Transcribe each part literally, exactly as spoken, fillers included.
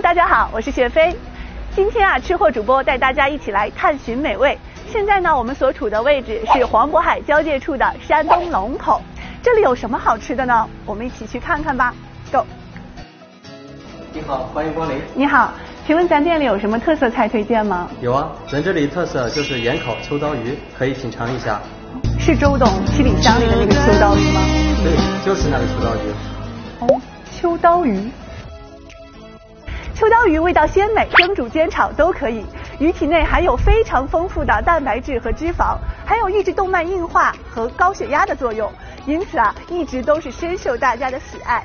大家好，我是雪飞。今天啊，吃货主播带大家一起来探寻美味。现在呢，我们所处的位置是黄渤海交界处的山东龙口。这里有什么好吃的呢？我们一起去看看吧。Go。 你好，欢迎光临。 你好，请问咱店里有什么特色菜推荐吗？ 有啊，咱这里特色就是盐烤秋刀鱼，可以品尝一下。 是周董七里香里的那个秋刀鱼吗？ 对，就是那个秋刀鱼。 哦，秋刀鱼。秋刀鱼味道鲜美，蒸煮煎炒都可以。鱼体内含有非常丰富的蛋白质和脂肪，还有抑制动脉硬化和高血压的作用，因此啊，一直都是深受大家的喜爱。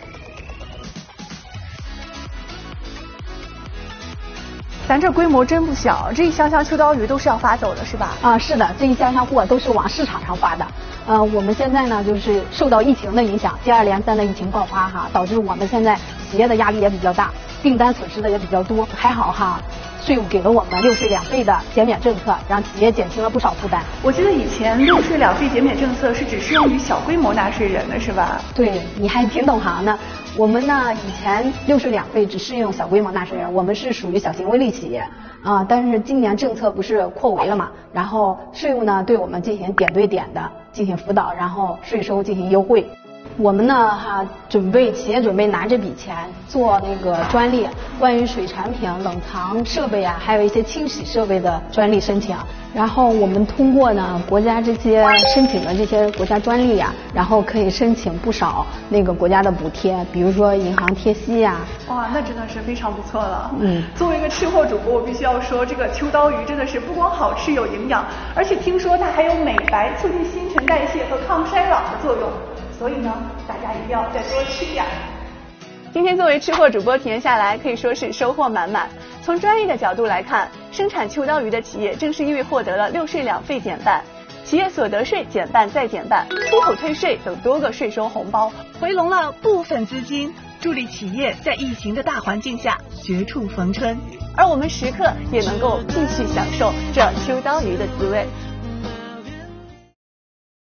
咱这规模真不小，这一箱箱秋刀鱼都是要发走的，是吧？ 啊，是的，这一箱箱货都是往市场上发的。呃，我们现在呢，就是受到疫情的影响，接二连三的疫情爆发哈，导致我们现在企业的压力也比较大，订单损失的也比较多。还好哈，税务给了我们六税两费的减免政策，让企业减轻了不少负担。 我记得以前六税两费减免政策是只适用于小规模纳税人的，是吧？ 对，你还挺懂行呢。我们呢，以前六税两费只适用小规模纳税人，我们是属于小型微利企业啊。但是今年政策不是扩围了嘛，然后税务呢对我们进行点对点的进行辅导，然后税收进行优惠。我们呢哈准备企业准备拿这笔钱做那个专利，关于水产品、冷藏设备啊，还有一些清洗设备的专利申请。然后我们通过呢国家这些申请的这些国家专利呀、啊，然后可以申请不少那个国家的补贴，比如说银行贴息呀、 啊。哇，那真的是非常不错了。 嗯， 作为一个吃货主播，我必须要说，这个秋刀鱼真的是不光好吃有营养，而且听说它还有美白、促进新陈代谢和抗衰老的作用。所以呢，大家一定要再多吃点。今天作为吃货主播体验下来，可以说是收获满满。从专业的角度来看，生产秋刀鱼的企业正是因为获得了六税两费减半、企业所得税减半再减半、出口退税等多个税收红包，回笼了部分资金，助力企业在疫情的大环境下绝处逢春。而我们食客也能够继续享受这秋刀鱼的滋味。